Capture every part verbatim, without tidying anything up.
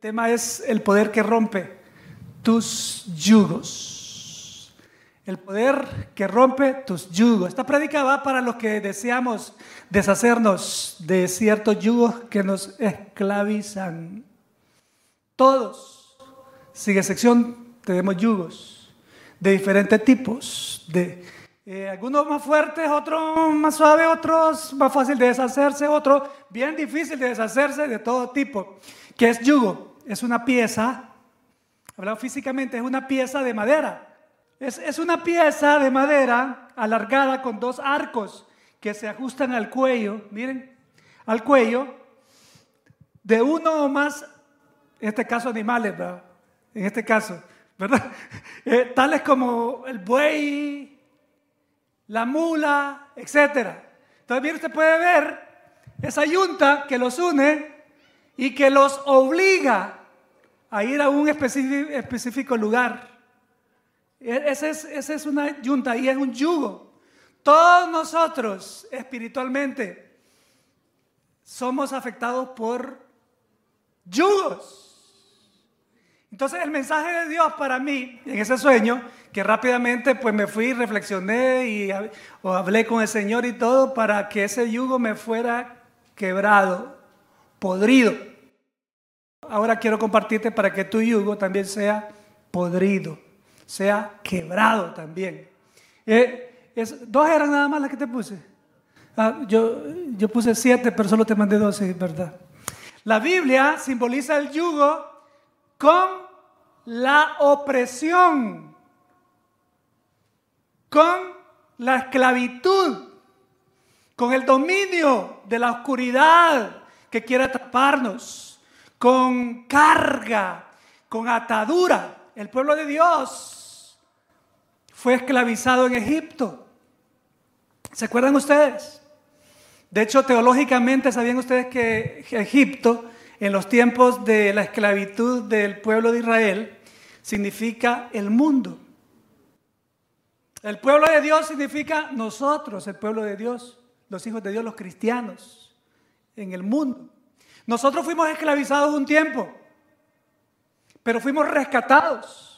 tema es el poder que rompe tus yugos. El poder que rompe tus yugos. Esta prédica va para los que deseamos deshacernos de ciertos yugos que nos esclavizan. Todos, sin excepción, tenemos yugos de diferentes tipos. De, eh, algunos más fuertes, otros más suaves, otros más fácil de deshacerse, otros bien difícil de deshacerse, de todo tipo. ¿Qué es yugo? Es una pieza, hablando físicamente, es una pieza de madera. Es, es una pieza de madera alargada con dos arcos que se ajustan al cuello, miren, al cuello de uno o más, en este caso animales, ¿verdad? En este caso, ¿verdad? Eh, tales como el buey, la mula, etcétera. Entonces, bien, usted puede ver esa yunta que los une y que los obliga a ir a un específico, específico lugar. Esa es, esa es una yunta y es un yugo. Todos nosotros espiritualmente somos afectados por yugos. Entonces el mensaje de Dios para mí en ese sueño, que rápidamente pues me fui, reflexioné y o hablé con el Señor y todo para que ese yugo me fuera quebrado, podrido. Ahora quiero compartirte para que tu yugo también sea podrido, sea quebrado también. Eh, es, dos eran nada más las que te puse. Ah, yo, yo puse siete, pero solo te mandé doce, ¿verdad? La Biblia simboliza el yugo con la opresión, con la esclavitud, con el dominio de la oscuridad que quiere atraparnos, con carga, con atadura. El pueblo de Dios fue esclavizado en Egipto. ¿Se acuerdan ustedes? De hecho, teológicamente, ¿sabían ustedes que Egipto, en los tiempos de la esclavitud del pueblo de Israel, significa el mundo? El pueblo de Dios significa nosotros, el pueblo de Dios, los hijos de Dios, los cristianos, en el mundo. Nosotros fuimos esclavizados un tiempo, pero fuimos rescatados.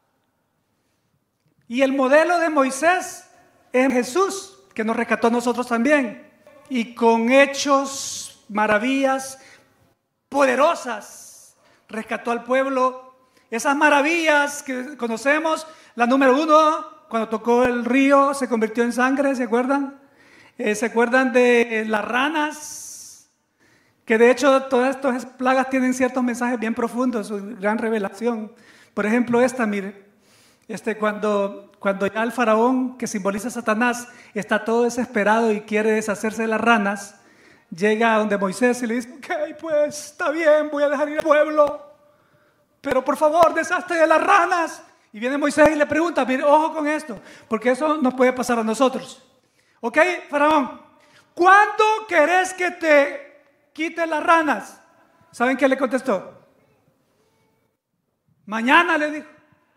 Y el modelo de Moisés es Jesús, que nos rescató a nosotros también. Y con hechos, maravillas poderosas, rescató al pueblo. Esas maravillas que conocemos, la número uno, cuando tocó el río, se convirtió en sangre, ¿se acuerdan? Eh, ¿Se acuerdan de las ranas? Que de hecho todas estas plagas tienen ciertos mensajes bien profundos, su gran revelación. Por ejemplo esta, mire, este, cuando, cuando ya el faraón, que simboliza a Satanás, está todo desesperado y quiere deshacerse de las ranas, llega a donde Moisés y le dice, ok, pues está bien, voy a dejar ir al pueblo, pero por favor deshazte de las ranas. Y viene Moisés y le pregunta, mire, ojo con esto, porque eso nos puede pasar a nosotros. Ok, faraón, ¿cuándo querés que te quite las ranas? ¿Saben qué le contestó? Mañana, le dijo.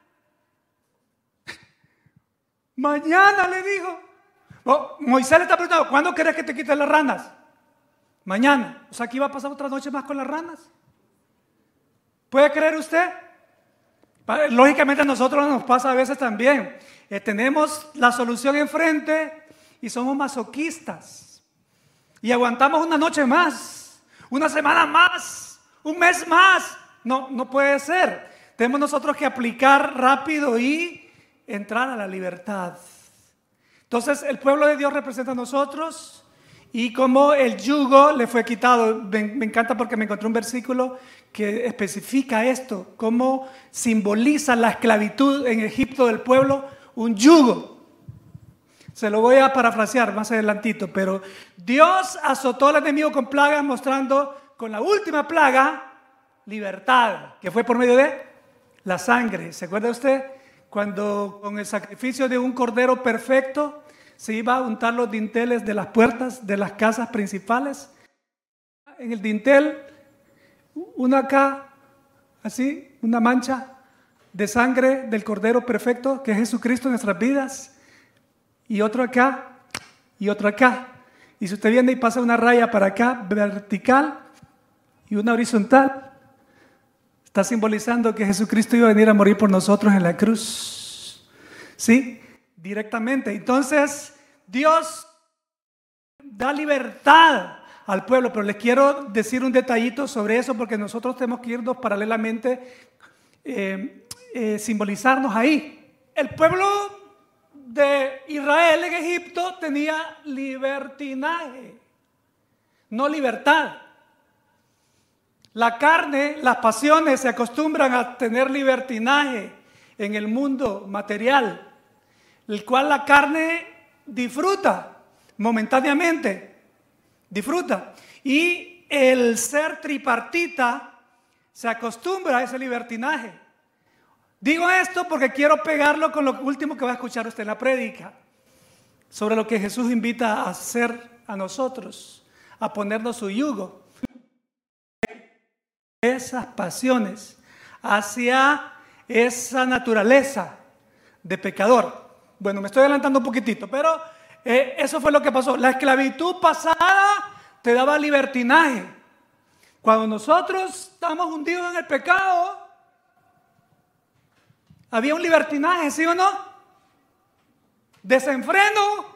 Mañana, le dijo. Oh, Moisés le está preguntando, ¿cuándo querés que te quite las ranas? Mañana. O sea, aquí va a pasar otra noche más con las ranas. ¿Puede creer usted? Lógicamente a nosotros nos pasa a veces también. Eh, tenemos la solución enfrente y somos masoquistas. Y aguantamos una noche más, una semana más, un mes más. No, no puede ser. Tenemos nosotros que aplicar rápido y entrar a la libertad. Entonces el pueblo de Dios representa a nosotros y como el yugo le fue quitado. Me, me encanta porque me encontré un versículo que especifica esto, cómo simboliza la esclavitud en Egipto del pueblo, un yugo. Se lo voy a parafrasear más adelantito, pero Dios azotó al enemigo con plagas, mostrando con la última plaga libertad, que fue por medio de la sangre. ¿Se acuerda usted? Cuando con el sacrificio de un cordero perfecto se iba a untar los dinteles de las puertas de las casas principales. En el dintel, una acá, así, una mancha de sangre del cordero perfecto, que es Jesucristo en nuestras vidas. Y otro acá, y otro acá. Y si usted viene y pasa una raya para acá, vertical, y una horizontal, Está simbolizando que Jesucristo iba a venir a morir por nosotros en la cruz. ¿Sí? Directamente. Entonces, Dios da libertad al pueblo, pero les quiero decir un detallito sobre eso porque nosotros tenemos que irnos paralelamente, eh, eh, simbolizarnos ahí. El pueblo de Israel en Egipto tenía libertinaje, no libertad. La carne, las pasiones se acostumbran a tener libertinaje en el mundo material, el cual la carne disfruta momentáneamente, disfruta. Y el ser tripartita se acostumbra a ese libertinaje. Digo esto porque quiero pegarlo con lo último que va a escuchar usted en la prédica, sobre lo que Jesús invita a hacer a nosotros, a ponernos su yugo. Esas pasiones hacia esa naturaleza de pecador. Bueno, me estoy adelantando un poquitito, pero eh, eso fue lo que pasó. La esclavitud pasada te daba libertinaje. Cuando nosotros estamos hundidos en el pecado, había un libertinaje, ¿sí o no? Desenfreno,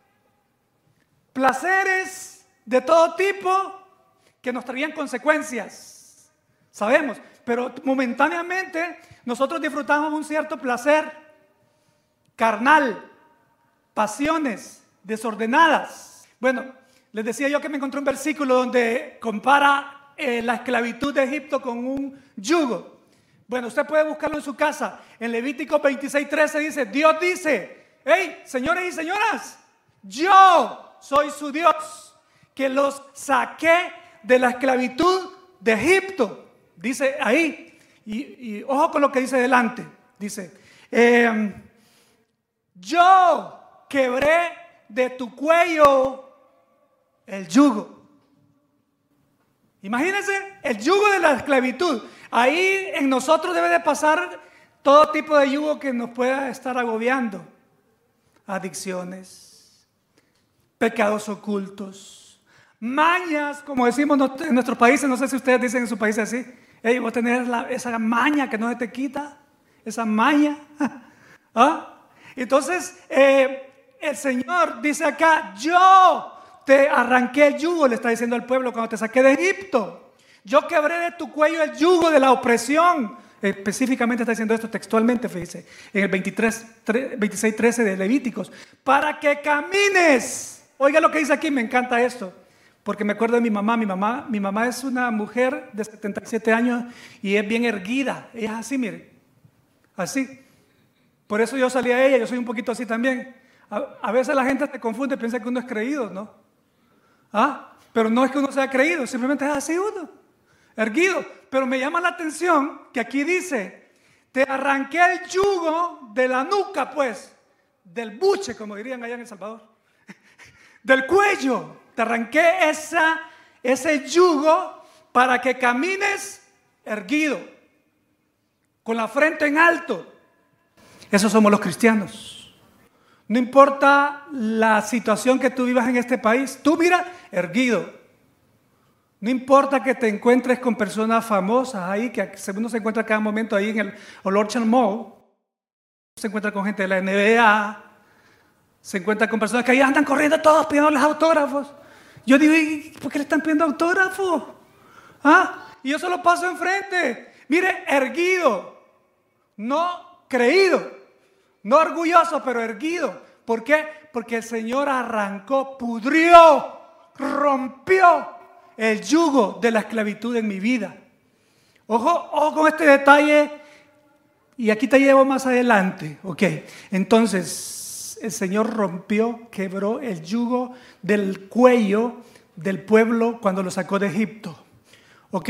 placeres de todo tipo que nos traían consecuencias. Sabemos, pero momentáneamente nosotros disfrutamos un cierto placer carnal, pasiones desordenadas. Bueno, les decía yo que me encontré un versículo donde compara eh, la esclavitud de Egipto con un yugo. Bueno, usted puede buscarlo en su casa. En Levítico veintiséis trece dice, Dios dice, hey, señores y señoras, yo soy su Dios, que los saqué de la esclavitud de Egipto. Dice ahí, y, y ojo con lo que dice delante, dice, eh, yo quebré de tu cuello el yugo. Imagínense el yugo de la esclavitud. Ahí en nosotros debe de pasar todo tipo de yugo que nos pueda estar agobiando. Adicciones, pecados ocultos, mañas, como decimos en nuestros países, no sé si ustedes dicen en sus países así. Hey, vos tenés la, esa maña que no se te quita, esa maña. ¿Ah? Entonces, eh, el Señor dice acá, yo te arranqué el yugo, le está diciendo al pueblo cuando te saqué de Egipto. Yo quebré de tu cuello el yugo de la opresión. Específicamente está diciendo esto textualmente, fíjese, en el veintiséis trece de Levíticos. Para que camines. Oiga lo que dice aquí, me encanta esto. Porque me acuerdo de mi mamá, mi mamá, mi mamá es una mujer de setenta y siete años y es bien erguida. Ella es así, mire, así. Por eso yo salí a ella, yo soy un poquito así también. A, a veces la gente se confunde, piensa que uno es creído, ¿no? ¿Ah? Pero no es que uno sea creído, simplemente es así uno, erguido. Pero me llama la atención que aquí dice, te arranqué el yugo de la nuca, pues, del buche, como dirían allá en El Salvador, del cuello. Te arranqué esa, ese yugo para que camines erguido, con la frente en alto. Esos somos los cristianos. No importa la situación que tú vivas en este país, tú mira, erguido. No importa que te encuentres con personas famosas ahí, que uno se encuentra cada momento ahí en el Orchard Mall, se encuentra con gente de la N B A, se encuentra con personas que ahí andan corriendo todos pidiéndoles autógrafos. Yo digo, ¿y por qué le están pidiendo autógrafos? ¿Ah? Y yo solo paso enfrente. Mire, erguido, no creído, no orgulloso, pero erguido. ¿Por qué? Porque el Señor arrancó, pudrió, rompió el yugo de la esclavitud en mi vida. Ojo, ojo con este detalle, y aquí te llevo más adelante. Ok, entonces el Señor rompió, quebró el yugo del cuello del pueblo cuando lo sacó de Egipto. Ok,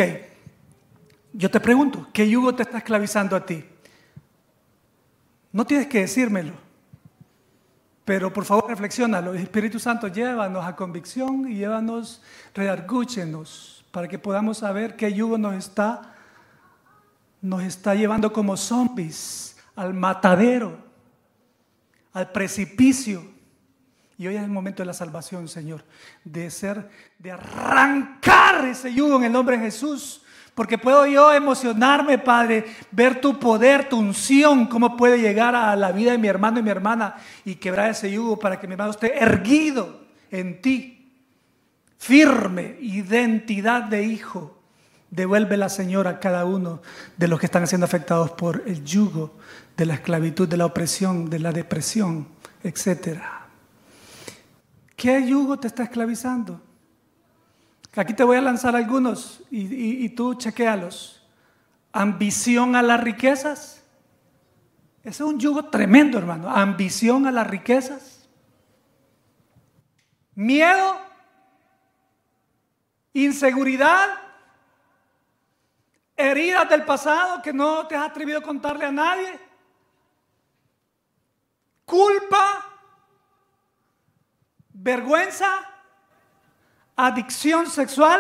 yo te pregunto, ¿qué yugo te está esclavizando a ti? No tienes que decírmelo, pero por favor reflexiónalo. El Espíritu Santo, llévanos a convicción y llévanos, redargúchenos, para que podamos saber qué yugo nos está, nos está llevando como zombies al matadero, al precipicio. Y hoy es el momento de la salvación, Señor, de ser, de arrancar ese yugo en el nombre de Jesús, Porque puedo yo emocionarme, Padre, ver tu poder, tu unción, cómo puede llegar a la vida de mi hermano y mi hermana y quebrar ese yugo para que mi hermano esté erguido en ti, firme, identidad de hijo. Devuélvela, Señor, a cada uno de los que están siendo afectados por el yugo de la esclavitud, de la opresión, de la depresión, etcétera. ¿Qué yugo te está esclavizando? Aquí te voy a lanzar algunos y, y, y tú chequéalos. Ambición a las riquezas. Ese es un yugo tremendo, hermano. Ambición a las riquezas. Miedo. Inseguridad. Heridas del pasado que no te has atrevido a contarle a nadie. Culpa. Vergüenza. Adicción sexual,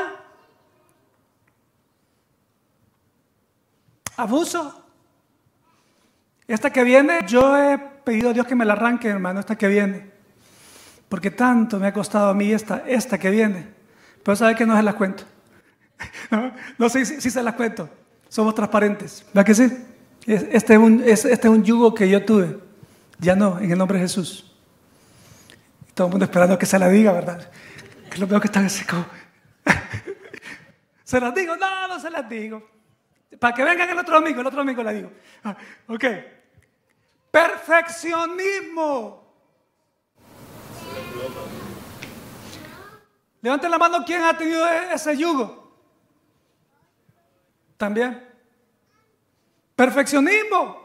abuso. Esta que viene, yo he pedido a Dios que me la arranque, hermano, esta que viene, porque tanto me ha costado a mí esta, esta que viene, pero sabe que no se las cuento. No, no sé si, si se las cuento, somos transparentes, ¿verdad que sí? Este es, un, este es un yugo que yo tuve, ya no, en el nombre de Jesús. Todo el mundo esperando que se la diga, ¿verdad? Que lo veo que están así como... ¿Se las digo? No, no se las digo. Para que vengan el otro amigo, el otro amigo la digo. Ah, ok. Perfeccionismo. Levanten la mano, ¿quién ha tenido ese yugo? También. Perfeccionismo.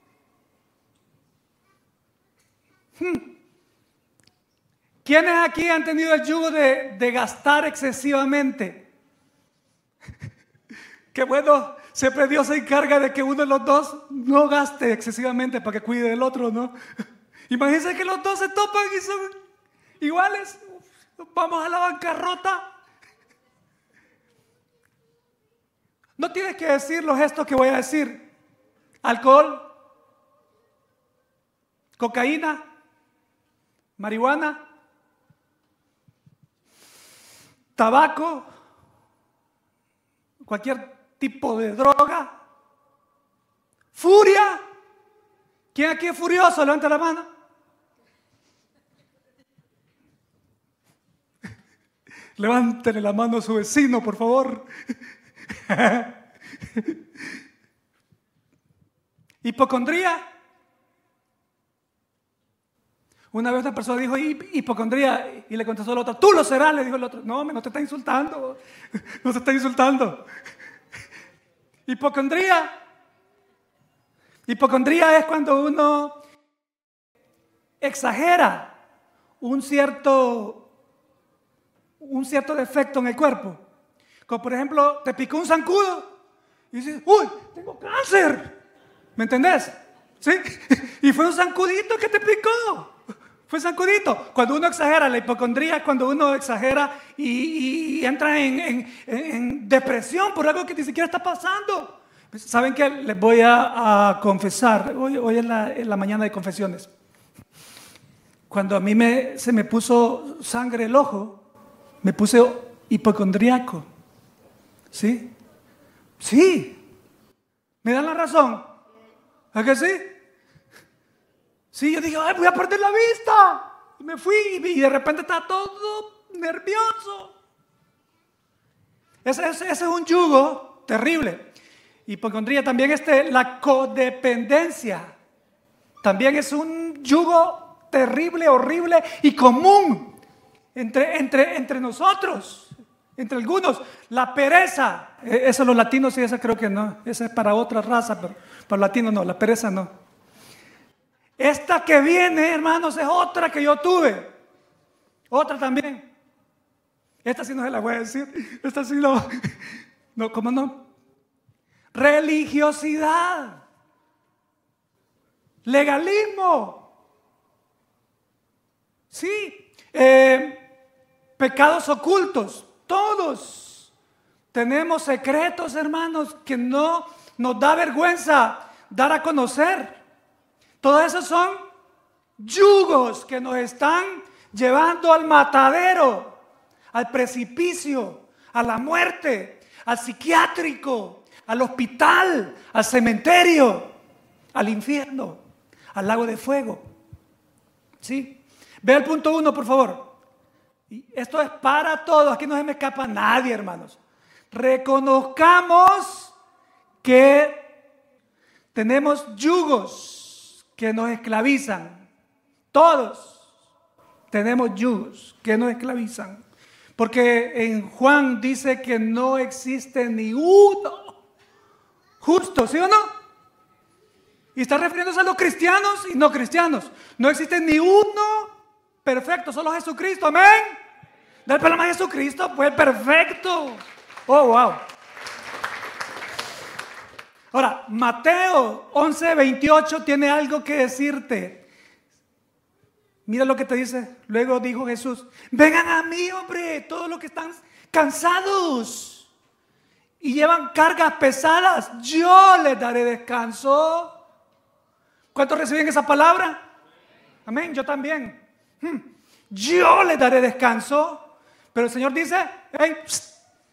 Hmm. ¿Quiénes aquí han tenido el yugo de, de gastar excesivamente? Qué bueno, siempre Dios se encarga de que uno de los dos no gaste excesivamente para que cuide del otro, ¿no? Imagínense que los dos se topan y son iguales. Vamos a la bancarrota. No tienes que decir los gestos que voy a decir. Alcohol, cocaína, marihuana, tabaco, cualquier tipo de droga, furia. ¿Quién aquí es furioso? Levanta la mano. Levántele la mano a su vecino, por favor. Hipocondría. Una vez una persona dijo hipocondría y le contestó al otro, tú lo serás, le dijo el otro. No, no te está insultando, no te está insultando. Hipocondría. Hipocondría es cuando uno exagera un cierto, un cierto defecto en el cuerpo. Como por ejemplo, te picó un zancudo y dices, uy, tengo cáncer. ¿Me entendés? ¿Sí? Y fue un zancudito que te picó. Fue zancudito. Cuando uno exagera, la hipocondría es cuando uno exagera y, y entra en, en, en depresión por algo que ni siquiera está pasando. ¿Saben qué? Les voy a, a confesar. Hoy, hoy es la, es la mañana de confesiones. Cuando a mí me, se me puso sangre el ojo, me puse hipocondríaco. ¿Sí? Sí. ¿Me dan la razón? ¿A que sí? Sí, yo dije, ay, voy a perder la vista. Y me fui y de repente estaba todo nervioso. Ese, ese, ese es un yugo terrible. Hipocondría también, este, la codependencia. También es un yugo terrible, horrible y común entre, entre, entre nosotros, entre algunos. La pereza, eso los latinos sí, esa creo que no. Esa es para otra raza, pero para los latinos no, la pereza no. Esta que viene, hermanos, es otra que yo tuve. Otra también. Esta sí no se la voy a decir. Esta sí no. No, ¿cómo no? Religiosidad. Legalismo. Sí. Eh, pecados ocultos. Todos tenemos secretos, hermanos, que no nos da vergüenza dar a conocer. Todos esos son yugos que nos están llevando al matadero, al precipicio, a la muerte, al psiquiátrico, al hospital, al cementerio, al infierno, al lago de fuego. ¿Sí? Ve al punto uno, por favor. Y esto es para todos, aquí no se me escapa nadie, hermanos. Reconozcamos que tenemos yugos que nos esclavizan. Todos tenemos yugos que nos esclavizan. Porque en Juan dice que no existe ni uno justo, ¿sí o no? Y está refiriéndose a los cristianos y no cristianos. No existe ni uno perfecto, solo Jesucristo, amén. Dale palma a Jesucristo, pues perfecto. Oh, wow. Ahora, Mateo once veintiocho tiene algo que decirte. Mira lo que te dice. Luego dijo Jesús: vengan a mí, hombre, todos los que están cansados y llevan cargas pesadas, yo les daré descanso. ¿Cuántos reciben esa palabra? Amén, yo también. Hmm. Yo les daré descanso. Pero el Señor dice: hey, psst.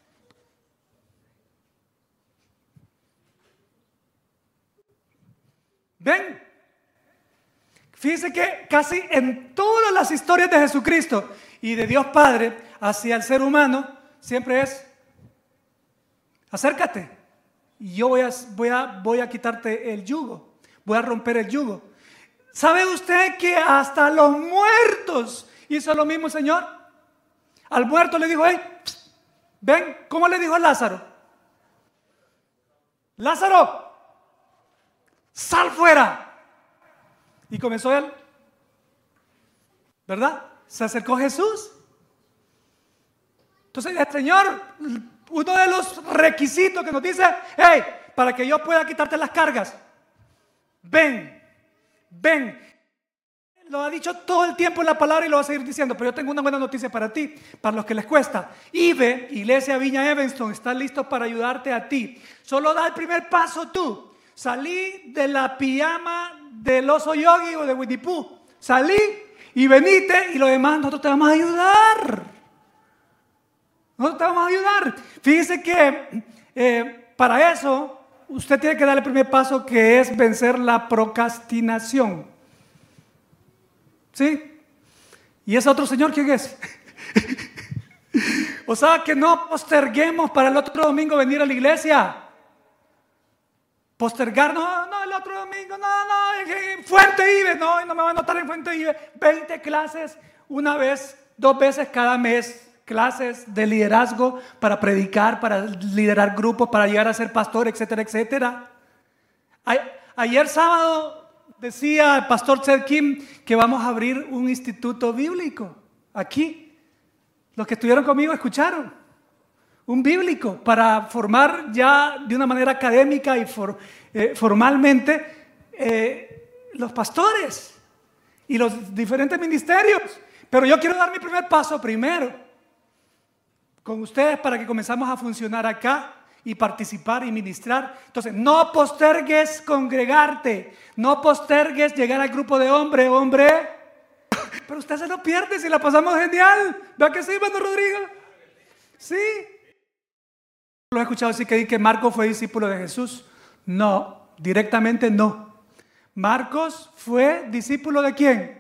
Ven. Fíjense que casi en todas las historias de Jesucristo y de Dios Padre hacia el ser humano siempre es: acércate y yo voy a, voy a, voy a quitarte el yugo, voy a romper el yugo. ¿Sabe usted que hasta los muertos hizo lo mismo el Señor? Al muerto le dijo: hey, psst, ven. ¿Cómo le dijo a Lázaro? Lázaro, sal fuera. Y comenzó él, ¿verdad? Se acercó Jesús. Entonces el Señor, uno de los requisitos que nos dice: hey, para que yo pueda quitarte las cargas, ven, ven. Lo ha dicho todo el tiempo en la palabra y lo va a seguir diciendo. Pero yo tengo una buena noticia para ti, para los que les cuesta. I B E, Iglesia Viña Evanston, está listo para ayudarte a ti. Solo da el primer paso tú. Salí de la pijama del oso yogi o de Winnie Pooh. Salí y venite, y lo demás nosotros te vamos a ayudar. Nosotros te vamos a ayudar. Fíjese que eh, para eso usted tiene que dar el primer paso, que es vencer la procrastinación. ¿Sí? ¿Y ese otro señor quién es? O sea, que no posterguemos para el otro domingo venir a la iglesia. Postergar, no, no, el otro domingo, no, no, en Fuente Ibe, no, no me voy a anotar en Fuente Ibe. veinte clases, una vez, dos veces cada mes, clases de liderazgo para predicar, para liderar grupos, para llegar a ser pastor, etcétera, etcétera. Ayer sábado decía el pastor Ted Kim que vamos a abrir un instituto bíblico aquí. Los que estuvieron conmigo escucharon. Un bíblico para formar ya de una manera académica y for, eh, formalmente eh, los pastores y los diferentes ministerios. Pero yo quiero dar mi primer paso primero con ustedes para que comenzamos a funcionar acá y participar y ministrar. Entonces, no postergues congregarte, no postergues llegar al grupo de hombre, hombre. Pero usted se lo pierde si la pasamos genial. ¿Verdad que sí, hermano Rodrigo? Sí. ¿Lo he escuchado decir que, que Marcos fue discípulo de Jesús? No, directamente no. Marcos fue discípulo de ¿quién?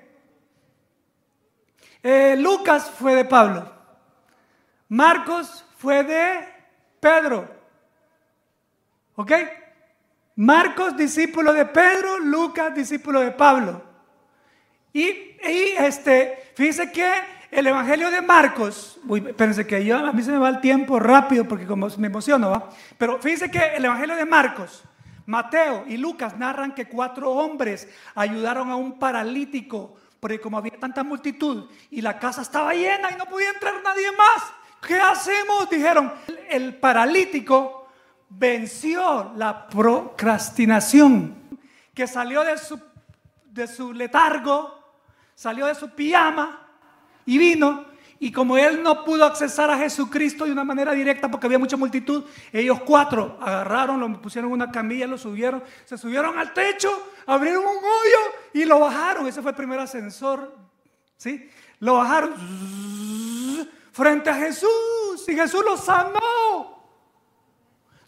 Eh, Lucas fue de Pablo. Marcos fue de Pedro. ¿Ok? Marcos discípulo de Pedro, Lucas discípulo de Pablo. Y, y este, fíjense que el Evangelio de Marcos, uy, espérense que yo, a mí se me va el tiempo rápido porque como me emociono, ¿va? Pero fíjense que el Evangelio de Marcos, Mateo y Lucas narran que cuatro hombres ayudaron a un paralítico, porque como había tanta multitud y la casa estaba llena y no podía entrar nadie más, ¿qué hacemos? Dijeron. El paralítico venció la procrastinación, que salió de su, de su letargo, salió de su pijama y vino, y como él no pudo accesar a Jesucristo de una manera directa porque había mucha multitud, ellos cuatro agarraron, lo pusieron en una camilla, lo subieron, se subieron al techo, abrieron un hoyo y lo bajaron. Ese fue el primer ascensor, ¿sí? Lo bajaron frente a Jesús y Jesús lo sanó.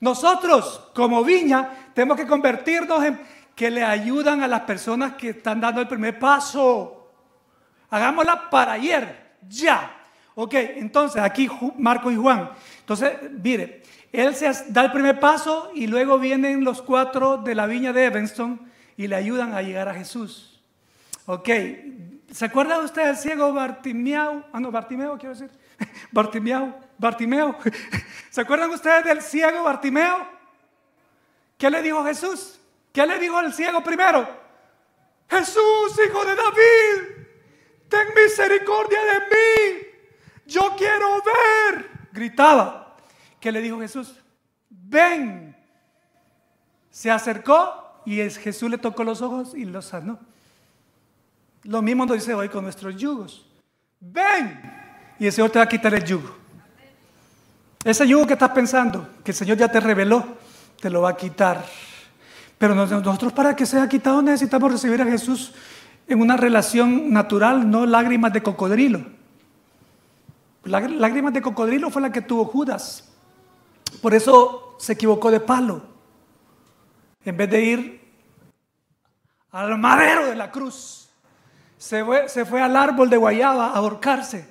Nosotros, como viña, tenemos que convertirnos en que le ayudan a las personas que están dando el primer paso. Hagámosla para ayer, ya. Ok, entonces aquí Marcos y Juan. Entonces, mire, él se da el primer paso y luego vienen los cuatro de la viña de Evanston y le ayudan a llegar a Jesús. Ok, ¿se acuerda usted del ciego Bartimeo? Ah, no, Bartimeo, quiero decir. Bartimeo, Bartimeo. ¿Se acuerdan ustedes del ciego Bartimeo? ¿Qué le dijo Jesús? ¿Qué le dijo el ciego primero? Jesús, hijo de David, ten misericordia de mí. Yo quiero ver. Gritaba. ¿Qué le dijo Jesús? Ven. Se acercó y Jesús le tocó los ojos y los sanó. Lo mismo nos dice hoy con nuestros yugos. Ven. Y el Señor te va a quitar el yugo. Ese yugo que estás pensando, que el Señor ya te reveló, te lo va a quitar. Pero nosotros, para que sea quitado, necesitamos recibir a Jesús en una relación natural, no lágrimas de cocodrilo. Lágrimas de cocodrilo fue la que tuvo Judas. Por eso se equivocó de palo. En vez de ir al madero de la cruz, se fue, se fue al árbol de guayaba a ahorcarse.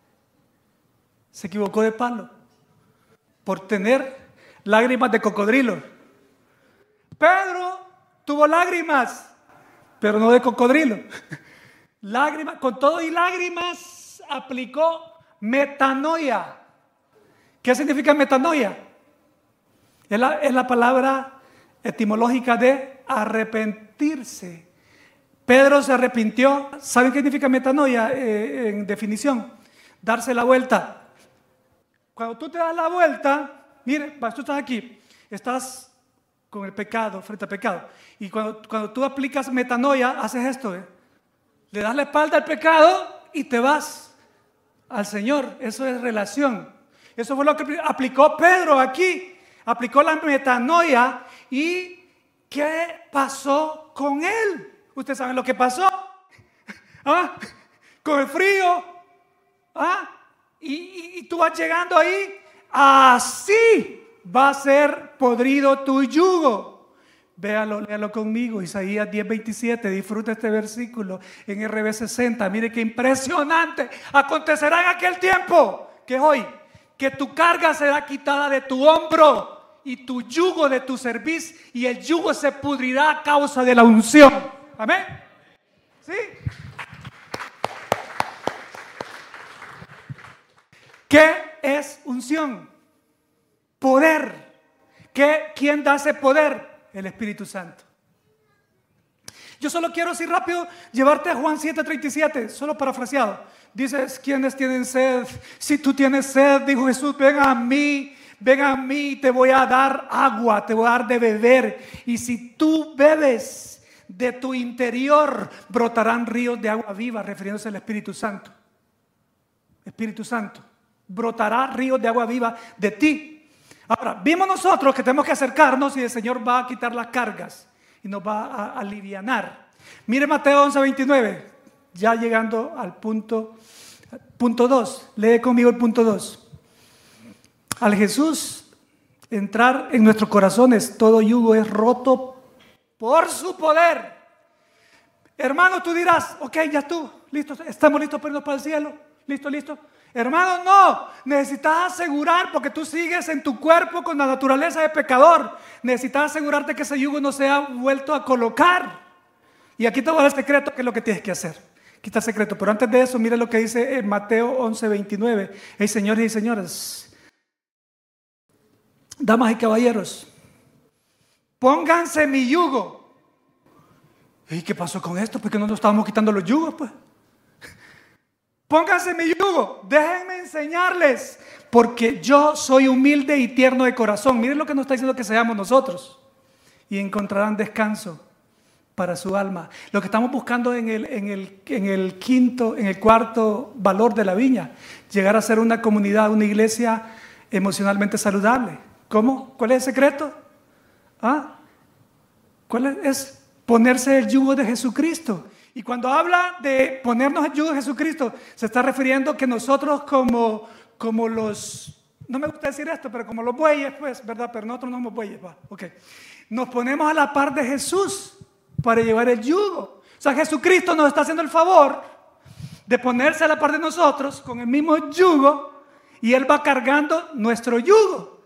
Se equivocó de palo por tener lágrimas de cocodrilo. Pedro tuvo lágrimas, pero no de cocodrilo. Lágrimas, con todo y lágrimas aplicó metanoia. ¿Qué significa metanoia? Es la, es la palabra etimológica de arrepentirse. Pedro se arrepintió. ¿Saben qué significa metanoia eh, en definición? Darse la vuelta. Cuando tú te das la vuelta, mire, tú estás aquí, estás con el pecado, frente al pecado. Y cuando, cuando tú aplicas metanoia, haces esto, ¿eh? Le das la espalda al pecado y te vas al Señor. Eso es relación. Eso fue lo que aplicó Pedro aquí. Aplicó la metanoia. ¿Y qué pasó con él? ¿Ustedes saben lo que pasó? ¿Ah? Con el frío. ¿Ah? Y, y, y tú vas llegando ahí. Así va a ser podrido tu yugo. Véalo, léalo conmigo. Isaías diez veintisiete. Disfruta este versículo en R B sesenta. Mire qué impresionante. Acontecerá en aquel tiempo, que es hoy, que tu carga será quitada de tu hombro y tu yugo de tu cerviz, y el yugo se pudrirá a causa de la unción. Amén. ¿Sí? ¿Qué es unción? Poder. ¿Qué? ¿Quién da ese poder? El Espíritu Santo. Yo solo quiero así rápido llevarte a Juan siete treinta y siete, solo parafraseado. Dices, ¿quiénes tienen sed? Si tú tienes sed, dijo Jesús, ven a mí, ven a mí, te voy a dar agua, te voy a dar de beber. Y si tú bebes, de tu interior brotarán ríos de agua viva, refiriéndose al Espíritu Santo. Espíritu Santo, brotará ríos de agua viva de ti. Ahora, vimos nosotros que tenemos que acercarnos y el Señor va a quitar las cargas y nos va a alivianar. Mire Mateo once veintinueve, ya llegando al punto punto dos. Lee conmigo el punto dos. Al Jesús entrar en nuestros corazones, todo yugo es roto por su poder. Hermano, tú dirás, ok, ya tú, listo, estamos listos para irnos para el cielo. Listo, listo. Hermano, no, necesitas asegurar, porque tú sigues en tu cuerpo con la naturaleza de pecador. Necesitas asegurarte que ese yugo no se ha vuelto a colocar. Y aquí te voy a dar el secreto, que es lo que tienes que hacer. Aquí está el secreto. Pero antes de eso, mira lo que dice en Mateo once veintinueve. Hey, señores y señoras, damas y caballeros, pónganse mi yugo. ¿Y qué pasó con esto? ¿Por qué no nos estábamos quitando los yugos, pues? Pónganse mi yugo, déjenme enseñarles, porque yo soy humilde y tierno de corazón. Miren lo que nos está diciendo que seamos nosotros, y encontrarán descanso para su alma. Lo que estamos buscando en el, en el, en el quinto, en el cuarto valor de la viña, llegar a ser una comunidad, una iglesia emocionalmente saludable. ¿Cómo? ¿Cuál es el secreto? ¿Ah? ¿Cuál es? Es ponerse el yugo de Jesucristo. Y cuando habla de ponernos el yugo de Jesucristo, se está refiriendo que nosotros como, como los no me gusta decir esto, pero como los bueyes, pues, ¿verdad? Pero nosotros no somos bueyes, va, ok. Nos ponemos a la par de Jesús para llevar el yugo. O sea, Jesucristo nos está haciendo el favor de ponerse a la par de nosotros con el mismo yugo y Él va cargando nuestro yugo.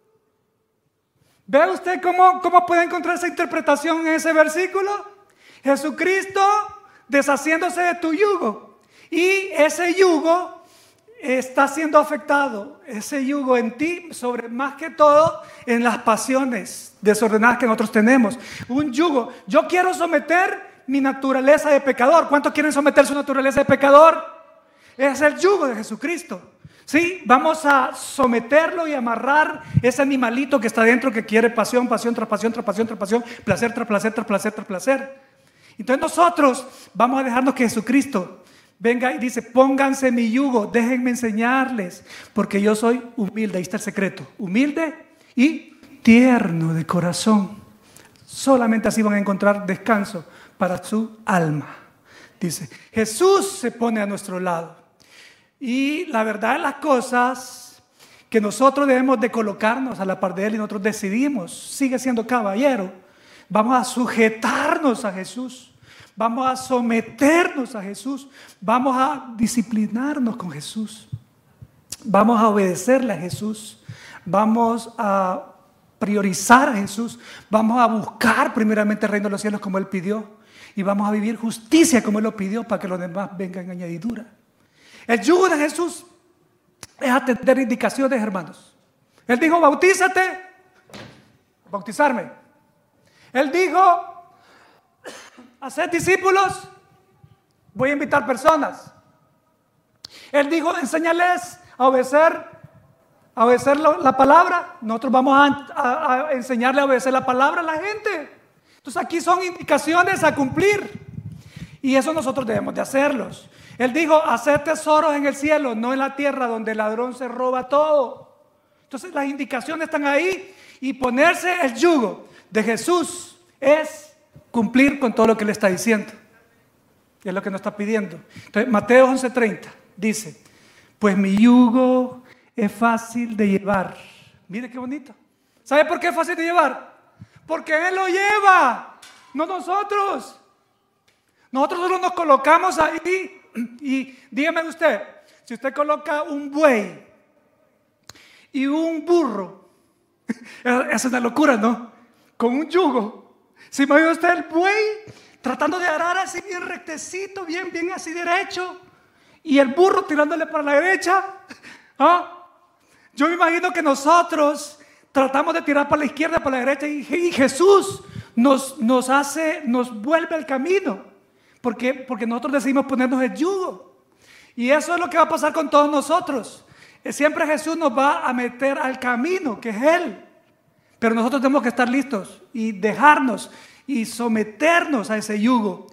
¿Ve usted cómo, cómo puede encontrar esa interpretación en ese versículo? Jesucristo deshaciéndose de tu yugo y ese yugo está siendo afectado, ese yugo en ti, sobre más que todo en las pasiones desordenadas que nosotros tenemos. Un yugo, yo quiero someter mi naturaleza de pecador. ¿Cuántos quieren someter su naturaleza de pecador? Es el yugo de Jesucristo. ¿Sí? Vamos a someterlo y amarrar ese animalito que está dentro, que quiere pasión, pasión tras pasión, tras pasión, tras pasión, placer tras placer, tras placer, tras placer. Entonces nosotros vamos a dejarnos que Jesucristo venga y dice: pónganse mi yugo, déjenme enseñarles, porque yo soy humilde. Ahí está el secreto: humilde y tierno de corazón. Solamente así van a encontrar descanso para su alma. Dice, Jesús se pone a nuestro lado. Y la verdad de las cosas, que nosotros debemos de colocarnos a la par de Él y nosotros decidimos, sigue siendo caballero. Vamos a sujetarnos a Jesús. Vamos a someternos a Jesús. Vamos a disciplinarnos con Jesús. Vamos a obedecerle a Jesús. Vamos a priorizar a Jesús. Vamos a buscar primeramente el reino de los cielos como Él pidió. Y vamos a vivir justicia como Él lo pidió, para que los demás vengan en añadidura. El yugo de Jesús es atender indicaciones, hermanos. Él dijo: bautízate, bautizarme. Él dijo: hacer discípulos, voy a invitar personas. Él dijo: enséñales a obedecer, a obedecer la, la palabra. Nosotros vamos a, a, a enseñarle a obedecer la palabra a la gente. Entonces aquí son indicaciones a cumplir. Y eso nosotros debemos de hacerlos. Él dijo: hacer tesoros en el cielo, no en la tierra, donde el ladrón se roba todo. Entonces las indicaciones están ahí. Y ponerse el yugo de Jesús es cumplir con todo lo que Él está diciendo. Y es lo que nos está pidiendo. Entonces Mateo once treinta dice: pues mi yugo es fácil de llevar. Mire qué bonito. ¿Sabe por qué es fácil de llevar? Porque Él lo lleva, no nosotros. Nosotros solo nos colocamos ahí. Y dígame usted, si usted coloca un buey y un burro, es una locura, ¿no? Con un yugo. ¿Se imagina usted el buey tratando de arar así bien rectecito, bien, bien así derecho, y el burro tirándole para la derecha? ¿Ah? Yo me imagino que nosotros tratamos de tirar para la izquierda, para la derecha, y, y Jesús nos, nos hace, nos vuelve al camino. ¿Por qué? Porque nosotros decidimos ponernos el yugo. Y eso es lo que va a pasar con todos nosotros. Siempre Jesús nos va a meter al camino, que es Él. Pero nosotros tenemos que estar listos y dejarnos y someternos a ese yugo.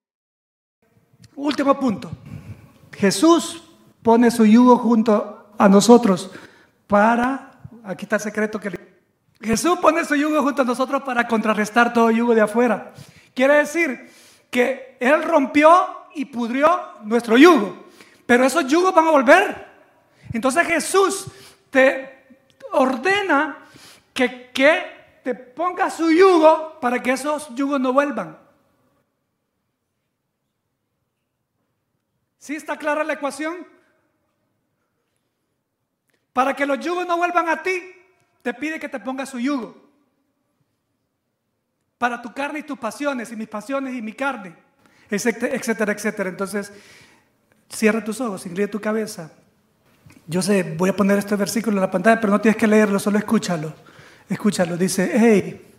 Último punto. Jesús pone su yugo junto a nosotros para... Aquí está el secreto que... Jesús pone su yugo junto a nosotros para contrarrestar todo yugo de afuera. Quiere decir que Él rompió y pudrió nuestro yugo, pero esos yugos van a volver. Entonces Jesús te ordena que, que te pongas su yugo para que esos yugos no vuelvan. ¿Sí está clara la ecuación? Para que los yugos no vuelvan a ti, te pide que te pongas su yugo. Para tu carne y tus pasiones, y mis pasiones y mi carne, etcétera, etcétera, etcétera. Entonces, cierra tus ojos, inclina tu cabeza. Yo sé, voy a poner este versículo en la pantalla, pero no tienes que leerlo, solo escúchalo. Escúchalo, dice: hey,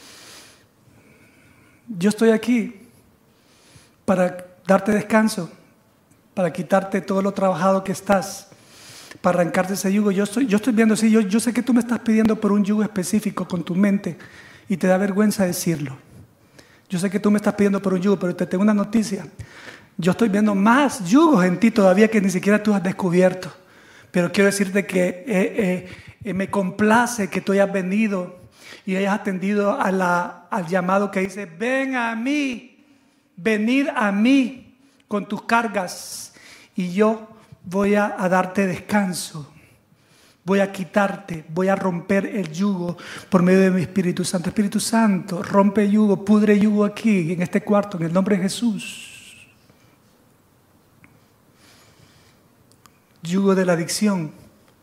yo estoy aquí para darte descanso, para quitarte todo lo trabajado que estás, para arrancarte ese yugo. Yo estoy, yo estoy viendo, sí, yo, yo sé que tú me estás pidiendo por un yugo específico con tu mente, y te da vergüenza decirlo. Yo sé que tú me estás pidiendo por un yugo, pero te tengo una noticia. Yo estoy viendo más yugos en ti todavía que ni siquiera tú has descubierto. Pero quiero decirte que eh, eh, eh, me complace que tú hayas venido y hayas atendido a la, al llamado que dice: ven a mí, venid a mí con tus cargas y yo voy a, a darte descanso. Voy a quitarte, voy a romper el yugo por medio de mi Espíritu Santo. Espíritu Santo, rompe yugo, pudre yugo aquí, en este cuarto, en el nombre de Jesús. Yugo de la adicción.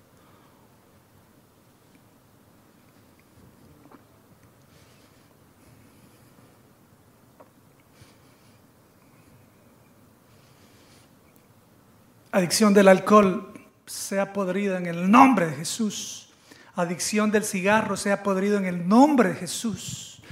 Adicción del alcohol sea podrida en el nombre de Jesús. Adicción del cigarro sea podrido en el nombre de Jesús.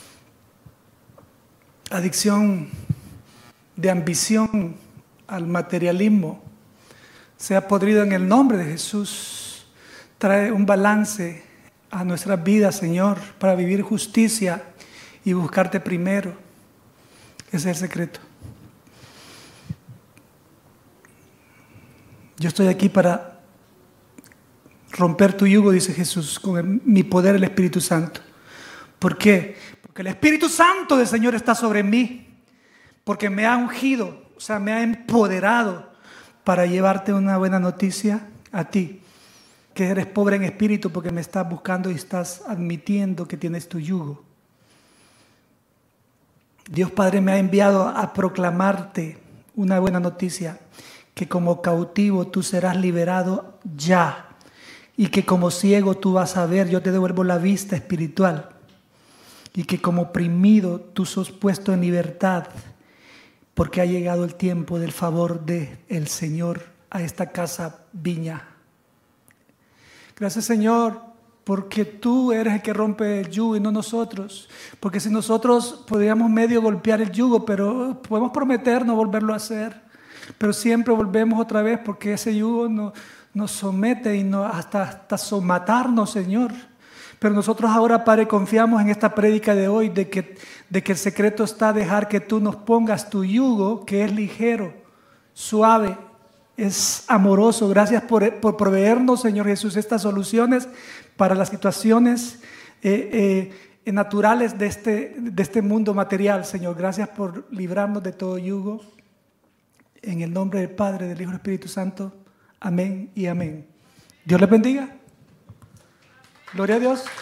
Adicción de ambición al materialismo sea podrido en el nombre de Jesús. Trae un balance a nuestras vidas, Señor, para vivir justicia y buscarte primero. Ese es el secreto. Yo estoy aquí para romper tu yugo, dice Jesús, con el, mi poder, el Espíritu Santo. ¿Por qué? Porque el Espíritu Santo del Señor está sobre mí. Porque me ha ungido, o sea, me ha empoderado para llevarte una buena noticia a ti. Que eres pobre en espíritu porque me estás buscando y estás admitiendo que tienes tu yugo. Dios Padre me ha enviado a proclamarte una buena noticia. Que como cautivo tú serás liberado ya, y que como ciego tú vas a ver, yo te devuelvo la vista espiritual, y que como oprimido tú sos puesto en libertad, porque ha llegado el tiempo del favor del Señor a esta casa Viña. Gracias, Señor, porque tú eres el que rompe el yugo y no nosotros, porque si nosotros podríamos medio golpear el yugo, pero podemos prometer no volverlo a hacer. Pero siempre volvemos otra vez porque ese yugo nos, nos somete y nos, hasta, hasta somatarnos, Señor. Pero nosotros ahora, Padre, confiamos en esta prédica de hoy de que, de que el secreto está dejar que tú nos pongas tu yugo, que es ligero, suave, es amoroso. Gracias por, por proveernos, Señor Jesús, estas soluciones para las situaciones eh, eh, naturales de este, de este mundo material, Señor. Gracias por librarnos de todo yugo. En el nombre del Padre, del Hijo y del Espíritu Santo. Amén y amén. Dios les bendiga. Gloria a Dios.